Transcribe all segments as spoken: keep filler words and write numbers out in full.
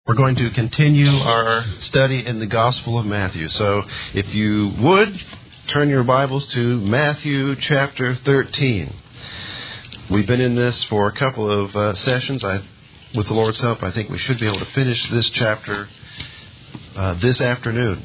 We're going to continue our study in the Gospel of Matthew. So if you would, turn your Bibles to Matthew chapter thirteen. We've been in this for a couple of uh, sessions. I, with the Lord's help, I think we should be able to finish this chapter uh, this afternoon.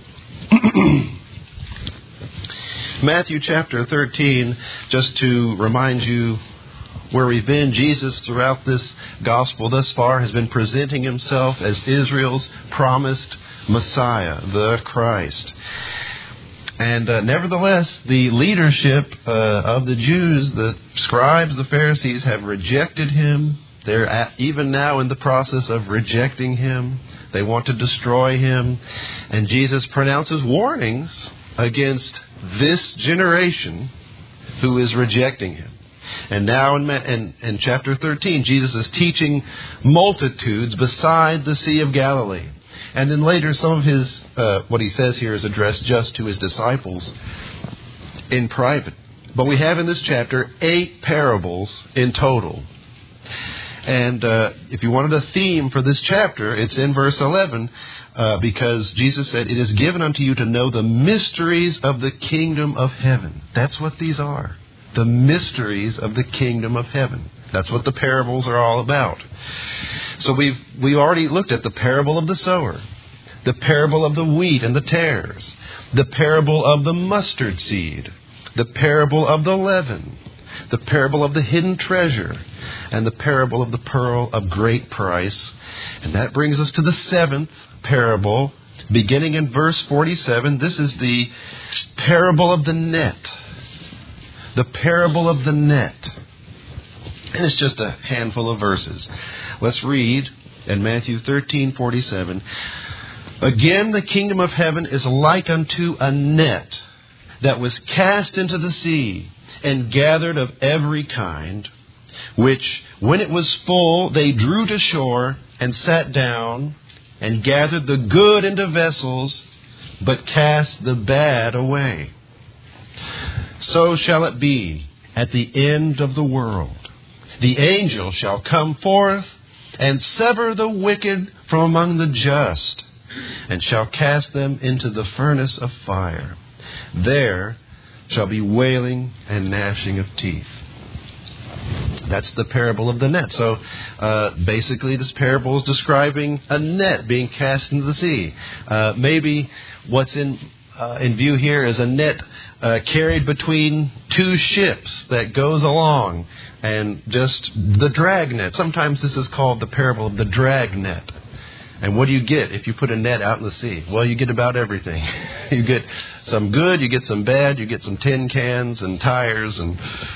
Matthew chapter thirteen, just to remind you where we've been, Jesus throughout this gospel thus far has been presenting himself as Israel's promised Messiah, the Christ. And uh, nevertheless, the leadership uh, of the Jews, the scribes, the Pharisees, have rejected him. They're at, even now in the process of rejecting him. They want to destroy him. And Jesus pronounces warnings against this generation who is rejecting him. And now in, in, in chapter thirteen, Jesus is teaching multitudes beside the Sea of Galilee. And then later, some of his, uh, what he says here is addressed just to his disciples in private. But we have in this chapter eight parables in total. And uh, if you wanted a theme for this chapter, it's in verse eleven, uh, because Jesus said, "It is given unto you to know the mysteries of the kingdom of heaven." That's what these are. The mysteries of the kingdom of heaven. That's what the parables are all about. So we've we already looked at the parable of the sower, the parable of the wheat and the tares, the parable of the mustard seed, the parable of the leaven, the parable of the hidden treasure, and the parable of the pearl of great price. And that brings us to the seventh parable, beginning in verse forty-seven. This is the parable of the net. The parable of the net. And it's just a handful of verses. Let's read in Matthew thirteen forty-seven. "Again, the kingdom of heaven is like unto a net that was cast into the sea and gathered of every kind, which when it was full, they drew to shore and sat down and gathered the good into vessels, but cast the bad away. So shall it be at the end of the world. The angel shall come forth and sever the wicked from among the just, and shall cast them into the furnace of fire. There shall be wailing and gnashing of teeth." That's the parable of the net. So uh, basically this parable is describing a net being cast into the sea. Uh, maybe what's in uh, in view here is a net uh, carried between two ships that goes along, and just the drag net. Sometimes this is called the parable of the drag net. And what do you get if you put a net out in the sea? Well, you get about everything. You get some good, you get some bad, you get some tin cans and tires, and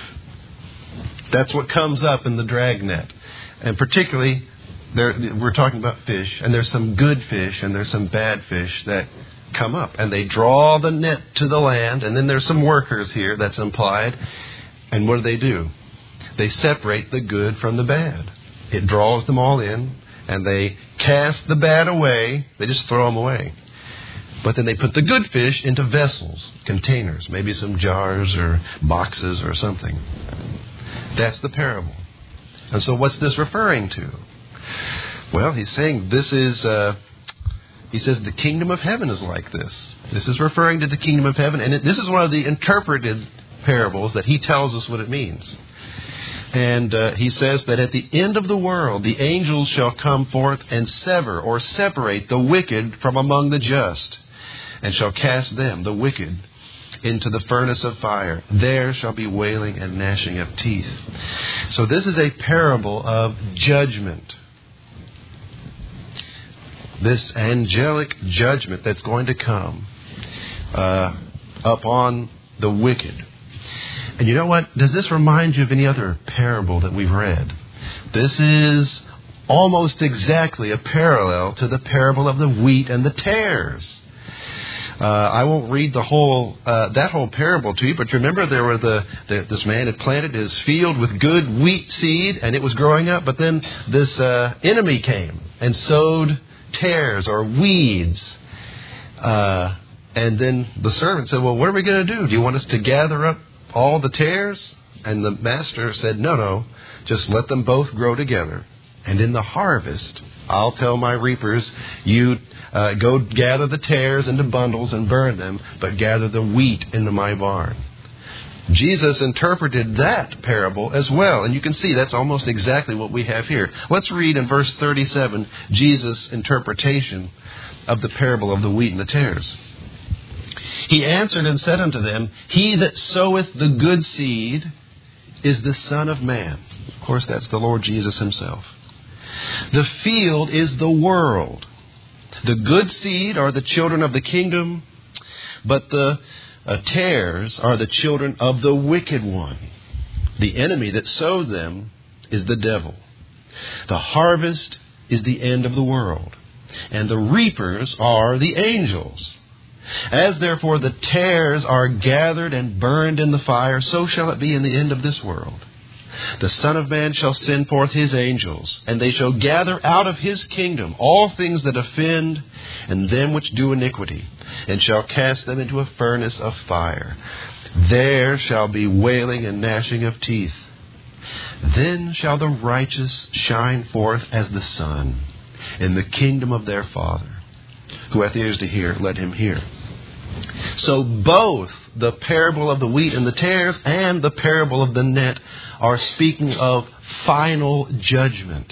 that's what comes up in the drag net. And particularly, there, we're talking about fish, and there's some good fish and there's some bad fish that come up. And they draw the net to the land, and then there's some workers here that's implied. And what do they do? They separate the good from the bad. It draws them all in, and they cast the bad away. They just throw them away. But then they put the good fish into vessels, containers, maybe some jars or boxes or something. That's the parable. And so what's this referring to? Well, he's saying this is, uh, he says the kingdom of heaven is like this. This is referring to the kingdom of heaven. And it, this is one of the interpreted parables that he tells us what it means. And uh, he says that at the end of the world, the angels shall come forth and sever or separate the wicked from among the just, and shall cast them, the wicked, into the furnace of fire. There shall be wailing and gnashing of teeth. So this is a parable of judgment. This angelic judgment that's going to come uh, upon the wicked. And you know what? Does this remind you of any other parable that we've read? This is almost exactly a parallel to the parable of the wheat and the tares. Uh, I won't read the whole uh, that whole parable to you, but remember there were the, the this man had planted his field with good wheat seed, and it was growing up. But then this uh, enemy came and sowed tares or weeds. Uh, and then the servant said, "Well, what are we going to do? Do you want us to gather up all the tares?" And the master said, "No, no, just let them both grow together. And in the harvest, I'll tell my reapers, you uh, go gather the tares into bundles and burn them, but gather the wheat into my barn. Jesus interpreted that parable as well. And you can see that's almost exactly what we have here. Let's read in verse thirty-seven Jesus' interpretation of the parable of the wheat and the tares. He answered and said unto them, He that soweth the good seed is the Son of Man. Of course, that's the Lord Jesus himself. The field is the world. The good seed are the children of the kingdom, but the uh, tares are the children of the wicked one. The enemy that sowed them is the devil. The harvest is the end of the world, and the reapers are the angels. As therefore the tares are gathered and burned in the fire, so shall it be in the end of this world. The Son of Man shall send forth his angels, and they shall gather out of his kingdom all things that offend, and them which do iniquity, and shall cast them into a furnace of fire. There shall be wailing and gnashing of teeth. Then shall the righteous shine forth as the sun in the kingdom of their Father. Who hath ears to hear, let him hear. So both the parable of the wheat and the tares and the parable of the net are speaking of final judgment.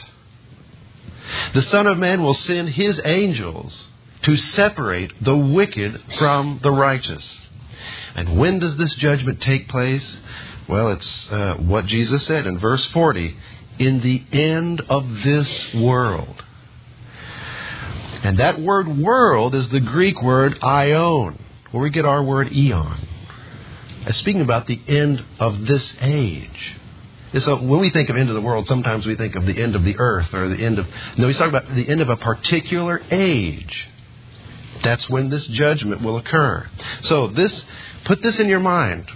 The Son of Man will send his angels to separate the wicked from the righteous. And when does this judgment take place? Well, it's uh, what Jesus said in verse forty. In the end of this world. And that word world is the Greek word aion, where we get our word eon. It's speaking about the end of this age. So when we think of end of the world, sometimes we think of the end of the earth or the end of... No, he's talking about the end of a particular age. That's when this judgment will occur. So this, put this in your mind.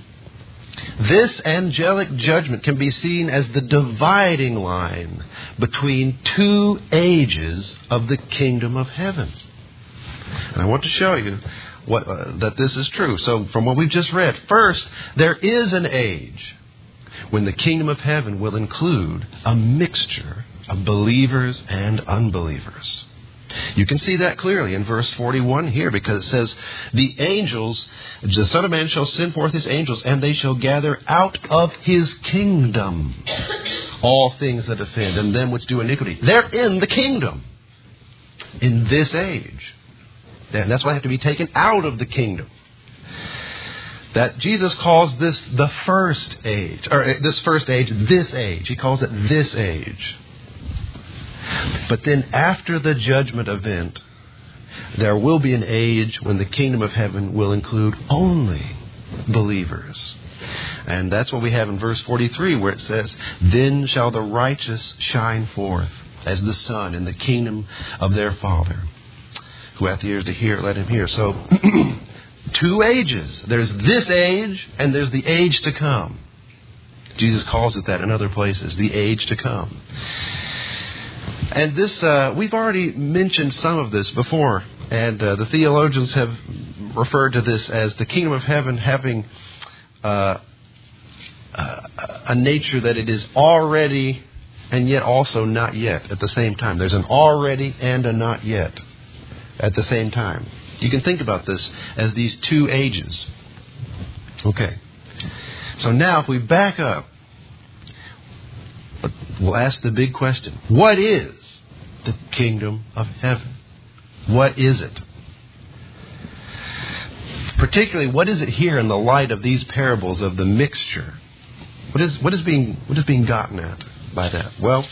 This angelic judgment can be seen as the dividing line between two ages of the kingdom of heaven. And I want to show you what, uh, that this is true. So from what we've just read, first, there is an age when the kingdom of heaven will include a mixture of believers and unbelievers. You can see that clearly in verse forty-one here, because it says, the angels, the Son of Man shall send forth his angels, and they shall gather out of his kingdom all things that offend, and them which do iniquity. They're in the kingdom in this age. And that's why they have to be taken out of the kingdom. That Jesus calls this the first age, or this first age, this age. He calls it this age. But then after the judgment event, there will be an age when the kingdom of heaven will include only believers. And that's what we have in verse forty-three, where it says, Then shall the righteous shine forth as the sun in the kingdom of their Father. Who hath ears to hear, let him hear. So, two ages. There's this age, and there's the age to come. Jesus calls it that in other places, the age to come. And this, uh, we've already mentioned some of this before, and uh, the theologians have referred to this as the kingdom of heaven having uh, uh, a nature that it is already and yet also not yet at the same time. There's an already and a not yet at the same time. You can think about this as these two ages. Okay. So now if we back up, we'll ask the big question. What is the kingdom of heaven? What is it? Particularly, what is it here in the light of these parables of the mixture? What is what is being what is being gotten at by that? Well,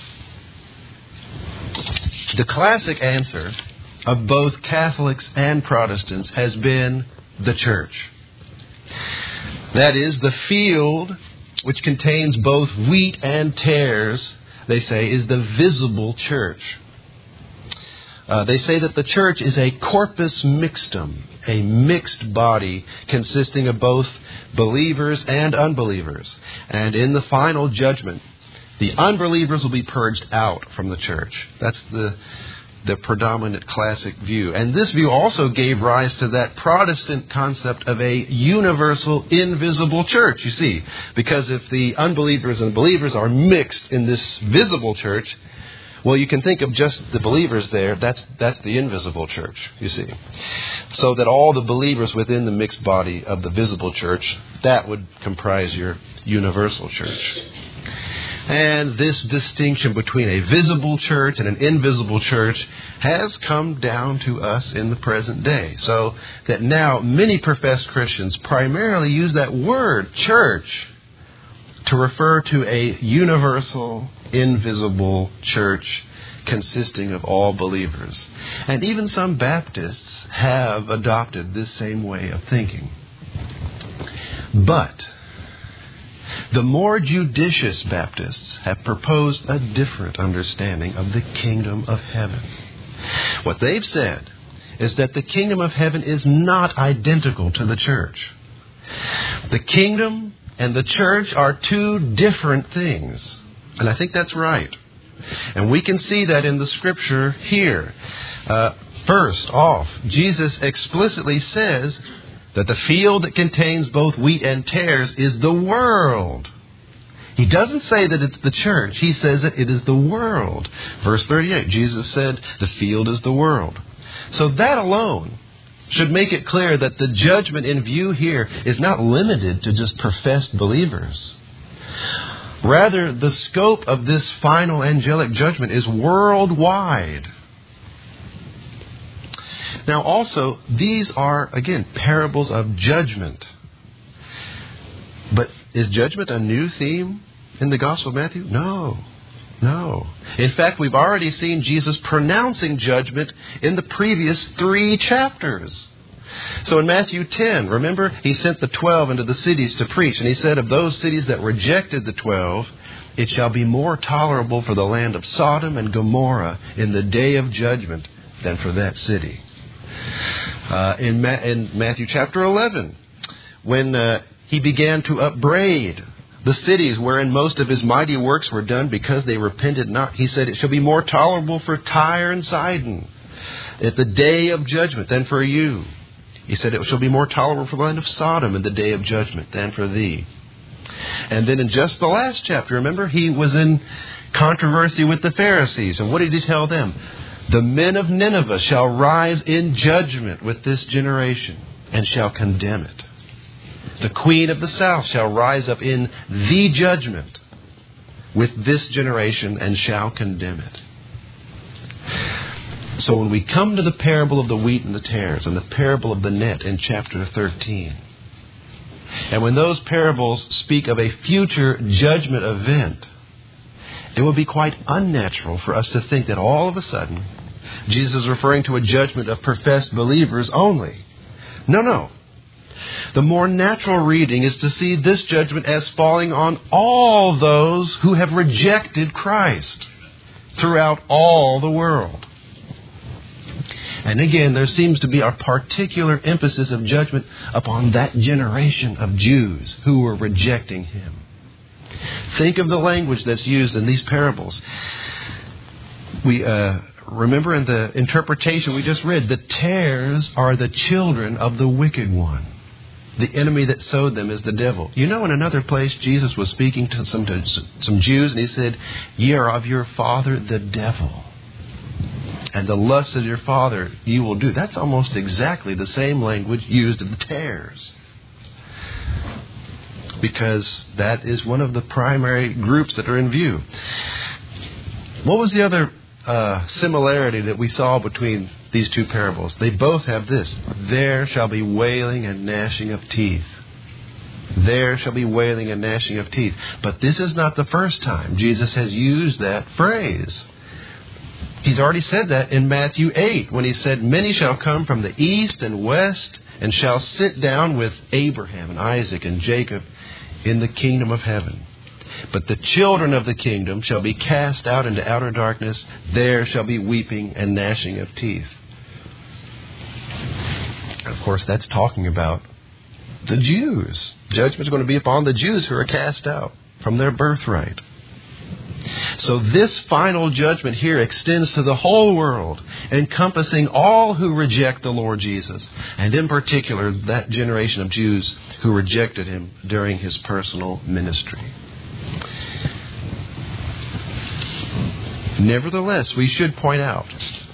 the classic answer of both Catholics and Protestants has been the church. That is, the field which contains both wheat and tares, they say, is the visible church. Uh, they say that the church is a corpus mixtum, a mixed body consisting of both believers and unbelievers. And in the final judgment, the unbelievers will be purged out from the church. That's the the predominant classic view. And this view also gave rise to that Protestant concept of a universal, invisible church, you see. Because if the unbelievers and believers are mixed in this visible church, Well, you can think of just the believers there. That's that's the invisible church, you see. So that all the believers within the mixed body of the visible church, that would comprise your universal church. And this distinction between a visible church and an invisible church has come down to us in the present day. So that now many professed Christians primarily use that word, church, to refer to a universal, invisible church consisting of all believers. And even some Baptists have adopted this same way of thinking. But the more judicious Baptists have proposed a different understanding of the kingdom of heaven. What they've said is that the kingdom of heaven is not identical to the church. The kingdom and the church are two different things. And I think that's right. And we can see that in the scripture here. Uh, first off, Jesus explicitly says that the field that contains both wheat and tares is the world. He doesn't say that it's the church. He says that it is the world. Verse thirty-eight, Jesus said, the field is the world. So that alone should make it clear that the judgment in view here is not limited to just professed believers. Rather, the scope of this final angelic judgment is worldwide. Now also, these are, again, parables of judgment. But is judgment a new theme in the Gospel of Matthew? No. No. In fact, we've already seen Jesus pronouncing judgment in the previous three chapters. So in Matthew ten, remember, he sent the twelve into the cities to preach. And he said, of those cities that rejected the twelve, it shall be more tolerable for the land of Sodom and Gomorrah in the day of judgment than for that city. Uh, in, Ma- in Matthew chapter eleven, when uh, he began to upbraid the cities wherein most of his mighty works were done because they repented not, he said, it shall be more tolerable for Tyre and Sidon at the day of judgment than for you. He said, it shall be more tolerable for the land of Sodom in the day of judgment than for thee. And then in just the last chapter, remember, he was in controversy with the Pharisees. And what did he tell them? The men of Nineveh shall rise in judgment with this generation and shall condemn it. The queen of the south shall rise up in the judgment with this generation and shall condemn it. So when we come to the parable of the wheat and the tares and the parable of the net in chapter thirteen, and when those parables speak of a future judgment event, it would be quite unnatural for us to think that all of a sudden Jesus is referring to a judgment of professed believers only. No, no. The more natural reading is to see this judgment as falling on all those who have rejected Christ throughout all the world. And again, there seems to be a particular emphasis of judgment upon that generation of Jews who were rejecting Him. Think of the language that's used in these parables. We uh, remember in the interpretation we just read, the tares are the children of the wicked one. The enemy that sowed them is the devil. You know, in another place, Jesus was speaking to some, to some Jews, and He said, ye are of your father, the devil. And the lusts of your father you will do. That's almost exactly the same language used of the tares. Because that is one of the primary groups that are in view. What was the other uh, similarity that we saw between these two parables? They both have this. There shall be wailing and gnashing of teeth. There shall be wailing and gnashing of teeth. But this is not the first time Jesus has used that phrase. He's already said that in Matthew eight, when He said, many shall come from the east and west and shall sit down with Abraham and Isaac and Jacob in the kingdom of heaven. But the children of the kingdom shall be cast out into outer darkness. There shall be weeping and gnashing of teeth. And of course, that's talking about the Jews. Judgment is going to be upon the Jews who are cast out from their birthright. So this final judgment here extends to the whole world, encompassing all who reject the Lord Jesus, and in particular that generation of Jews who rejected Him during His personal ministry. Nevertheless, we should point out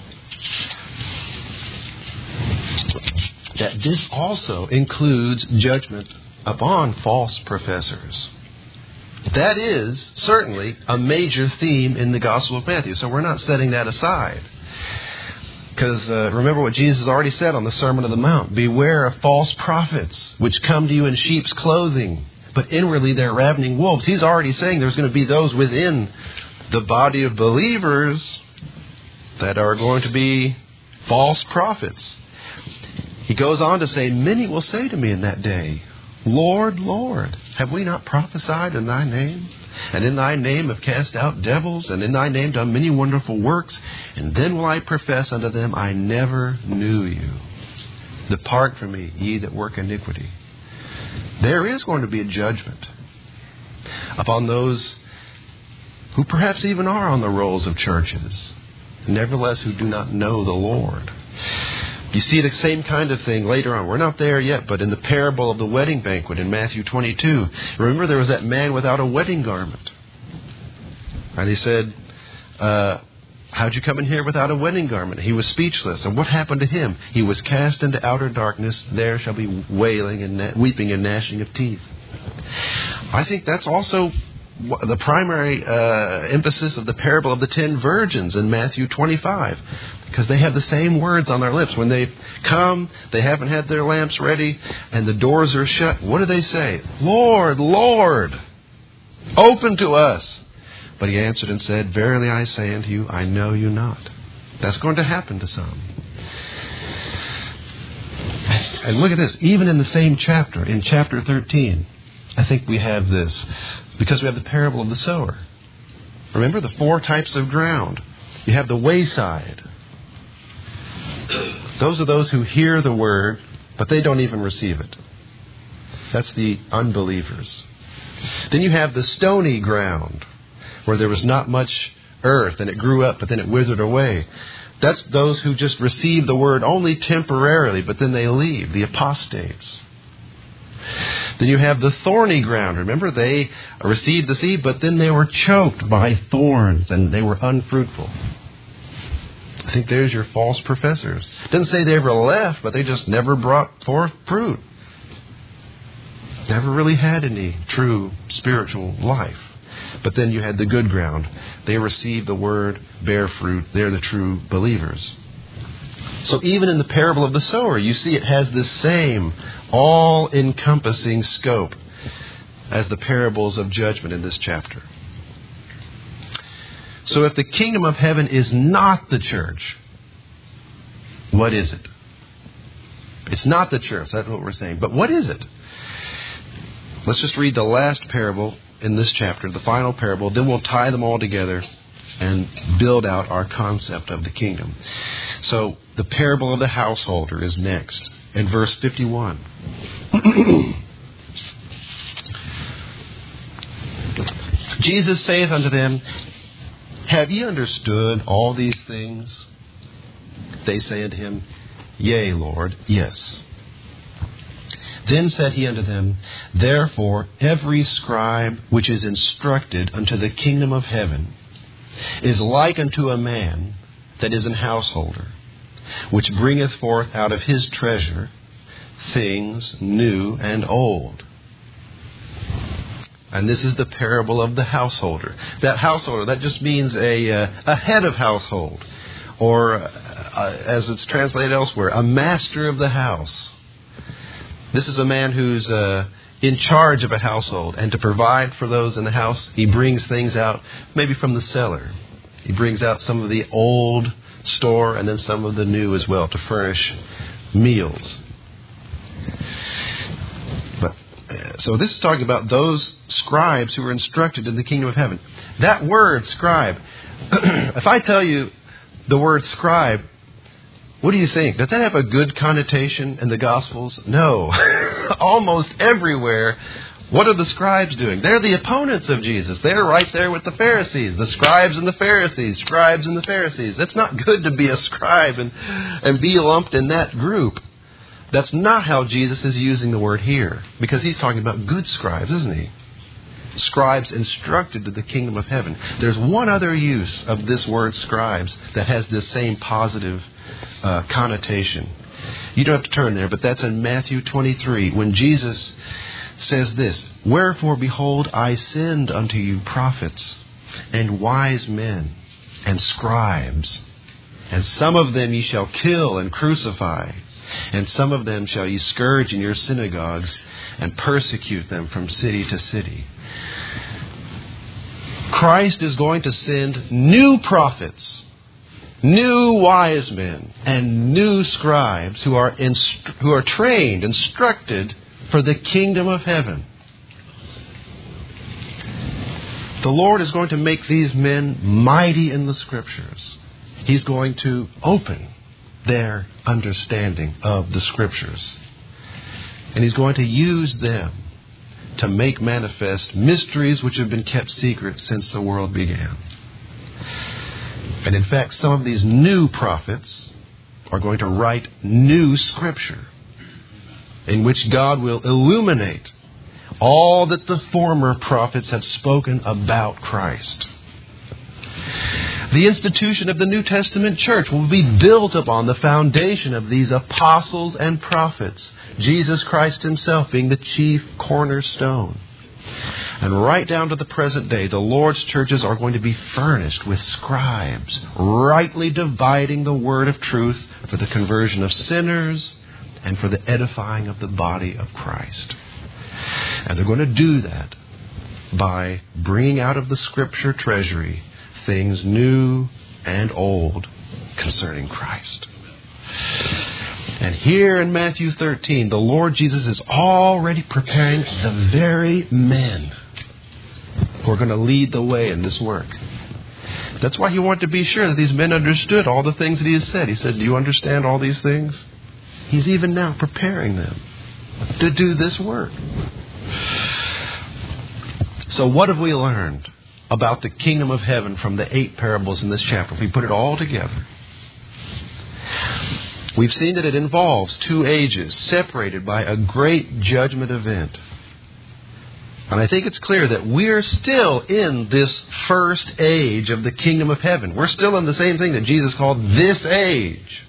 that this also includes judgment upon false professors. That is certainly a major theme in the Gospel of Matthew, so we're not setting that aside. Because uh, remember what Jesus has already said on the Sermon on the Mount. Beware of false prophets, which come to you in sheep's clothing, but inwardly they're ravening wolves. He's already saying there's going to be those within the body of believers that are going to be false prophets. He goes on to say, many will say to me in that day, Lord, Lord, have we not prophesied in thy name? And in thy name have cast out devils, and in thy name done many wonderful works? And then will I profess unto them, I never knew you. Depart from me, ye that work iniquity. There is going to be a judgment upon those who perhaps even are on the rolls of churches, nevertheless who do not know the Lord. You see the same kind of thing later on. We're not there yet, but in the parable of the wedding banquet in Matthew twenty-two, remember there was that man without a wedding garment. And he said, uh, how'd you come in here without a wedding garment? He was speechless. And what happened to him? He was cast into outer darkness. There shall be wailing and na- weeping and gnashing of teeth. I think that's also the primary uh, emphasis of the parable of the ten virgins in Matthew twenty-five. Because they have the same words on their lips. When they come, they haven't had their lamps ready, and the doors are shut. What do they say? Lord, Lord, open to us. But he answered and said, verily I say unto you, I know you not. That's going to happen to some. And look at this. Even in the same chapter, in chapter thirteen, I think we have this. Because we have the parable of the sower. Remember the four types of ground. You have the wayside. Those are those who hear the word, but they don't even receive it. That's the unbelievers. Then you have the stony ground, where there was not much earth, and it grew up, but then it withered away. That's those who just receive the word only temporarily, but then they leave, the apostates. Then you have the thorny ground. Remember, they received the seed, but then they were choked by thorns, and they were unfruitful. I think there's your false professors. Doesn't say they ever left, but they just never brought forth fruit. Never really had any true spiritual life. But then you had the good ground. They received the word, bear fruit. They're the true believers. So even in the parable of the sower, you see it has the same all-encompassing scope as the parables of judgment in this chapter. So if the kingdom of heaven is not the church, what is it? It's not the church. That's what we're saying. But what is it? Let's just read the last parable in this chapter, the final parable. Then we'll tie them all together and build out our concept of the kingdom. So the parable of the householder is next in verse fifty-one. Jesus saith unto them, have ye understood all these things? They say unto him, yea, Lord, yes. Then said he unto them, therefore every scribe which is instructed unto the kingdom of heaven is like unto a man that is an householder, which bringeth forth out of his treasure things new and old. And this is the parable of the householder. That householder, that just means a, uh, a head of household. Or, uh, as it's translated elsewhere, a master of the house. This is a man who's uh, in charge of a household. And to provide for those in the house, he brings things out, maybe from the cellar. He brings out some of the old store and then some of the new as well to furnish meals. But So this is talking about those scribes who are instructed in the kingdom of heaven. That word, scribe, if I tell you the word scribe, what do you think? Does that have a good connotation in the Gospels? No. Almost everywhere, what are the scribes doing? They're the opponents of Jesus. They're right there with the Pharisees. The scribes and the Pharisees. Scribes and the Pharisees. It's not good to be a scribe and, and be lumped in that group. That's not how Jesus is using the word here. Because he's talking about good scribes, isn't he? Scribes instructed to the kingdom of heaven. There's one other use of this word scribes that has this same positive uh, connotation. You don't have to turn there, but that's in Matthew twenty-three, when Jesus says this, "Wherefore, behold, I send unto you prophets and wise men and scribes, and some of them ye shall kill and crucify, and some of them shall ye scourge in your synagogues and persecute them from city to city." Christ is going to send new prophets, new wise men, and new scribes who are inst- who are trained, instructed for the kingdom of heaven. The Lord is going to make these men mighty in the Scriptures. He's going to open their understanding of the Scriptures. And He's going to use them to make manifest mysteries which have been kept secret since the world began. And in fact, some of these new prophets are going to write new Scripture in which God will illuminate all that the former prophets have spoken about Christ. The institution of the New Testament church will be built upon the foundation of these apostles and prophets, Jesus Christ Himself being the chief cornerstone. And right down to the present day, the Lord's churches are going to be furnished with scribes, rightly dividing the word of truth for the conversion of sinners and for the edifying of the body of Christ. And they're going to do that by bringing out of the Scripture treasury things new and old concerning Christ. And here in Matthew thirteen, the Lord Jesus is already preparing the very men who are going to lead the way in this work. That's why He wanted to be sure that these men understood all the things that He has said. He said, "Do you understand all these things?" He's even now preparing them to do this work. So what have we learned about the kingdom of heaven from the eight parables in this chapter? If we put it all together, we've seen that it involves two ages separated by a great judgment event. And I think it's clear that we're still in this first age of the kingdom of heaven. We're still in the same thing that Jesus called this age.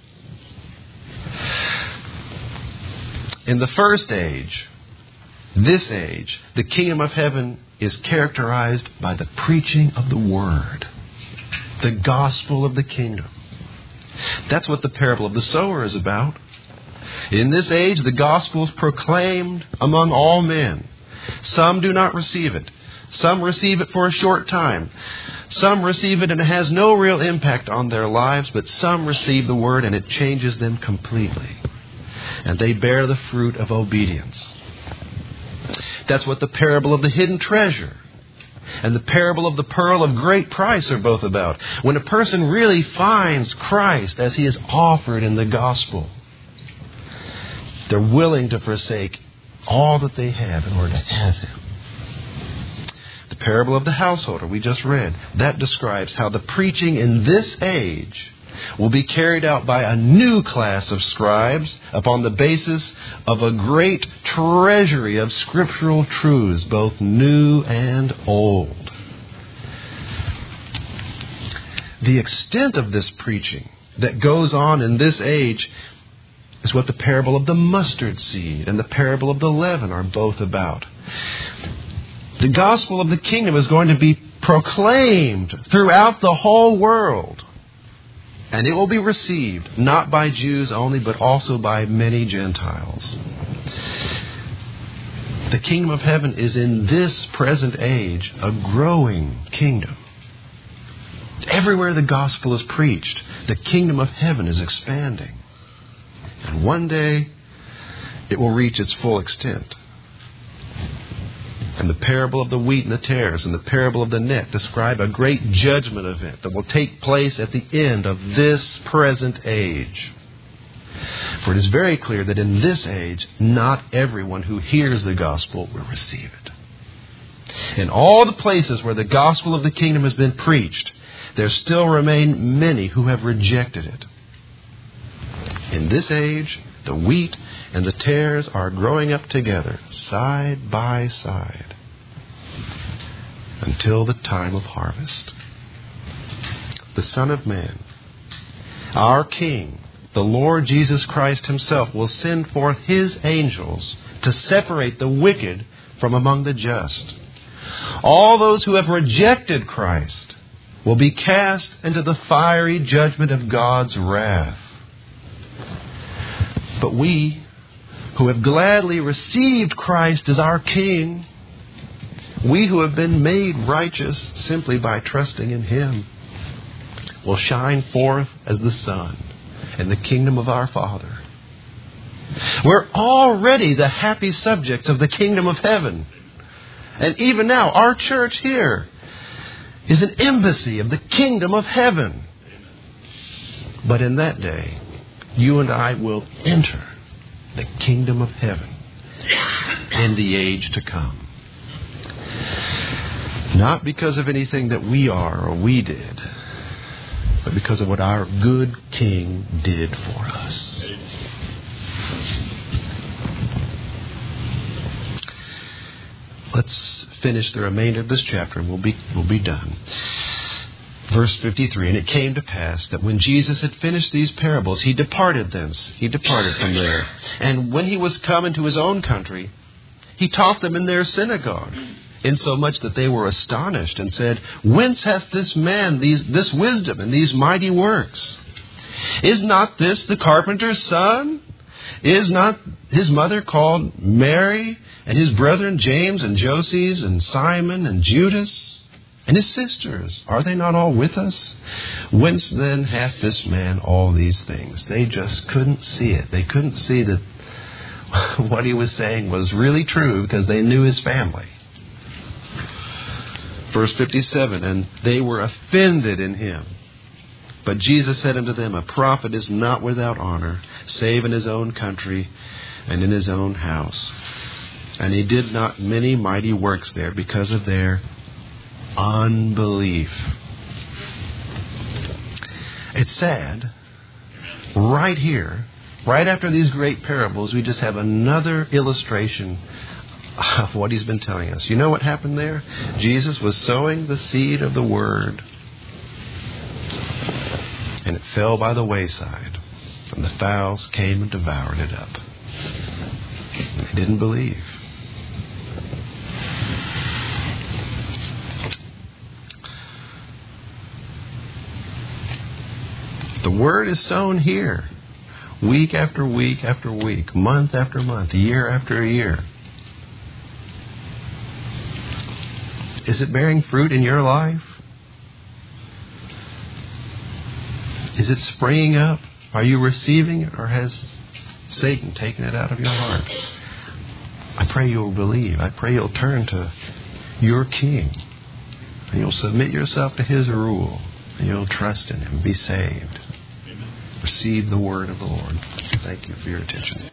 In the first age, this age, the kingdom of heaven is characterized by the preaching of the Word, the gospel of the kingdom. That's what the parable of the sower is about. In this age, the gospel is proclaimed among all men. Some do not receive it. Some receive it for a short time. Some receive it and it has no real impact on their lives, but some receive the Word and it changes them completely. And they bear the fruit of obedience. That's what the parable of the hidden treasure and the parable of the pearl of great price are both about. When a person really finds Christ as He is offered in the gospel, they're willing to forsake all that they have in order to have Him. The parable of the householder we just read, that describes how the preaching in this age will be carried out by a new class of scribes upon the basis of a great treasury of scriptural truths, both new and old. The extent of this preaching that goes on in this age is what the parable of the mustard seed and the parable of the leaven are both about. The gospel of the kingdom is going to be proclaimed throughout the whole world. And it will be received not by Jews only, but also by many Gentiles. The kingdom of heaven is in this present age a growing kingdom. Everywhere the gospel is preached, the kingdom of heaven is expanding. And one day, it will reach its full extent. And the parable of the wheat and the tares and the parable of the net describe a great judgment event that will take place at the end of this present age. For it is very clear that in this age, not everyone who hears the gospel will receive it. In all the places where the gospel of the kingdom has been preached, there still remain many who have rejected it. In this age, the wheat and the tares are growing up together, side by side. until the time of harvest. The Son of Man, our King, the Lord Jesus Christ himself, will send forth his angels to separate the wicked from among the just. All those who have rejected Christ will be cast into the fiery judgment of God's wrath. But we, who have gladly received Christ as our King, we who have been made righteous simply by trusting in him, will shine forth as the sun in the kingdom of our Father. We're already the happy subjects of the kingdom of heaven. And even now, our church here is an embassy of the kingdom of heaven. But in that day, you and I will enter the kingdom of heaven in the age to come. Not because of anything that we are or we did, but because of what our good King did for us. Let's finish the remainder of this chapter and we'll be, we'll be done. Verse fifty-three, and it came to pass that when Jesus had finished these parables, he departed thence. He departed from there. And when he was come into his own country, he taught them in their synagogue, insomuch that they were astonished and said, Whence hath this man these, this wisdom and these mighty works? Is not this the carpenter's son? Is not his mother called Mary, and his brethren James and Joses and Simon and Judas? And his sisters, are they not all with us? Whence then hath this man all these things? They just couldn't see it. They couldn't see that what he was saying was really true because they knew his family. Verse fifty-seven, and they were offended in him. But Jesus said unto them, A prophet is not without honor, save in his own country and in his own house. And he did not many mighty works there because of their unbelief. It's sad. Right here, right after these great parables, we just have another illustration of what he's been telling us. You know what happened there? Jesus was sowing the seed of the word, and it fell by the wayside, and the fowls came and devoured it up. They didn't believe. The word is sown here, week after week after week, month after month, year after year. Is it bearing fruit in your life? Is it springing up? Are you receiving it, or has Satan taken it out of your heart? I pray you'll believe. I pray you'll turn to your King, and you'll submit yourself to his rule, and you'll trust in him, be saved. Receive the word of the Lord. Thank you for your attention.